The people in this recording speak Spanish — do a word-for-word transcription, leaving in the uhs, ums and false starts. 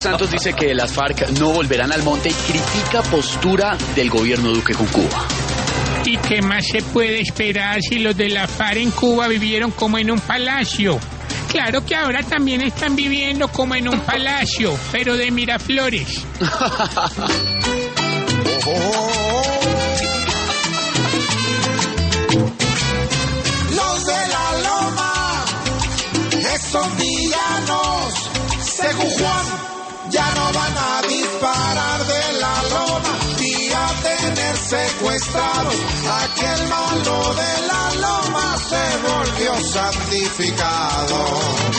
Santos dice que las FARC no volverán al monte y critica postura del gobierno Duque con Cuba. ¿Y qué más se puede esperar si los de la FARC en Cuba vivieron como en un palacio? Claro que ahora también están viviendo como en un palacio, pero de Miraflores. Los de la Loma, esos villanos, según Juan, ya no van a disparar de la Loma y a tener secuestrados. Aquel malo de la Loma se volvió santificado.